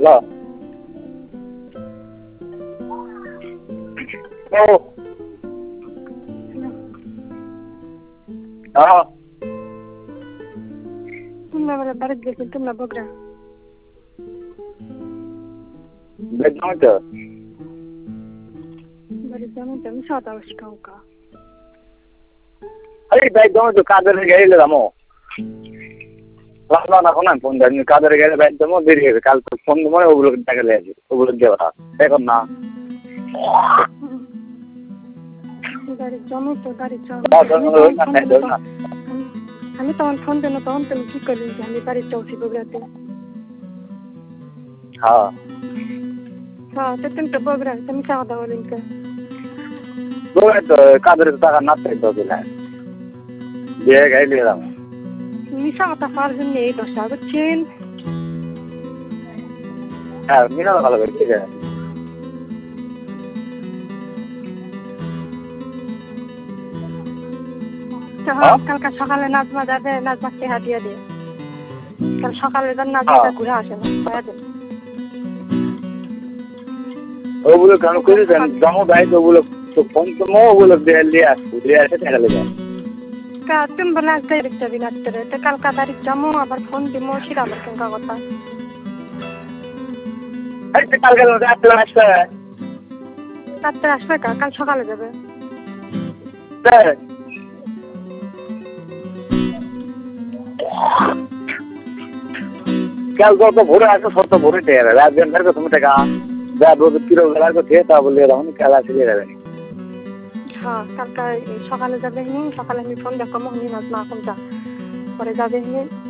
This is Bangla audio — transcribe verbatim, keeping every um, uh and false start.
ল ও হ্যাঁ তোমরা বলে বাড়ি গেছি তোমরা বগরা বেদম তো বাড়ি যাবো তো আমি সাত আওয়াজ কাউকা আরে বেদম তো কাদের গাইলে দামো না না কোন ফোন দেন কাদের গাইলে বেদম দেরি হবে কাল তো ফোন মানে ওগুলো টাকা লে আসবে ওগুলো দেওয়া এখন না বাড়ি যাবো তো বাড়ি যাবো না আমি তখন ফোন দেন তখন তুমি কি করলি যে আমি বাড়ি যাচ্ছি বগরাতে হ্যাঁ হ্যাঁ তো তুমি তো বগরা তুমি খাওয়া দাওয়া লিখে তো কাদের টাকা না চাইতে দিলে দিয়ে গাইলে দাম মিশা কথা পাওয়ার জন্য এই দশটা বুঝছেন হ্যাঁ মিনা ভালো করে ঠিক আছে কালকে সকালে নাজমা যাবে নাজমাকে হাতিয়ে দিয়ে কাল সকালে যান নাজমাটা ঘুরে আসে না ওগুলো কেন করে দেন জমা দেয় তো ওগুলো তো ফোন তো মো ওগুলো দিয়ে আসবো দিয়ে আসে টাকা লেগে কা তুমি বলে আজ তারিখ যাবি রাত্রে তো কালকা তারিখ যাবো আবার ফোন দিবো সেটা আবার কেন কথা আরে কালকে রাত্রে আসবে রাত্রে আসবে কা কাল সকালে যাবে কাল তো ভোরে আসো সত্য ভোরে টের রাত ঘন্টার কথা তুমি টাকা যা রোজ কিলো বেলার কথা তা বলে তখন কাল আসলে যাবে হ্যাঁ কালকে সকালে যাবে সকালে আমি ফোন দেখো মহিনী নাজমা এখন যা পরে যাবে